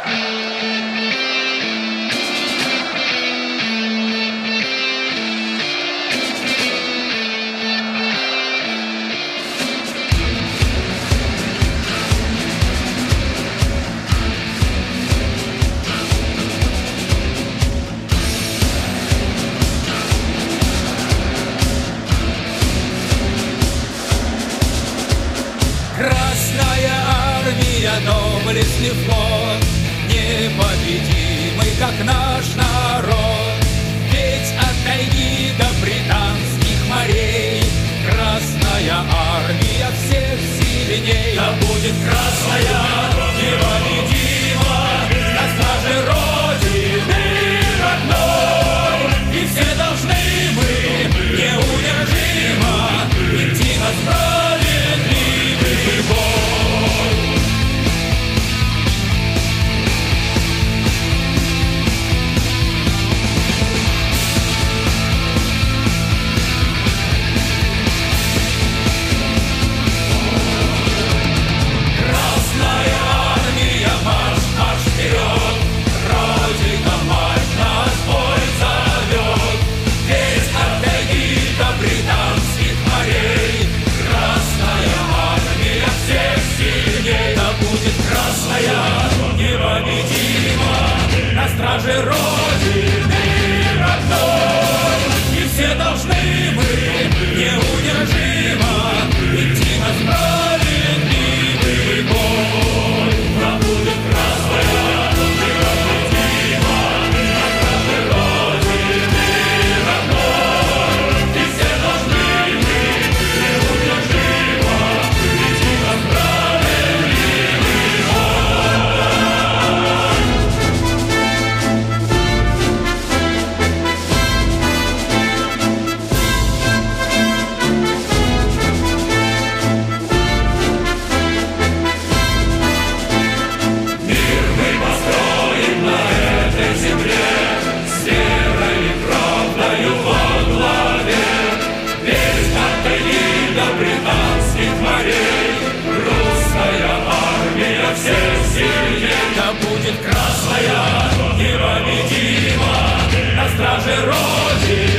Красная армия, доблестный флот, непобедимый, как наш народ. Ведь от тайги до британских морей Красная армия всех сильней. Да будет красная непобедима на страже Родины родной. И все должны мы неудержимо идти на справедливый бой. Непобедима на страже Родины родной. И все должны мы неудержимо идти на справедливый бой. Да будет красная непобедима на страже Родины родной. И все должны мы неудержимо идти на справедливый бой. Да будет красная непобедима на страже Родины.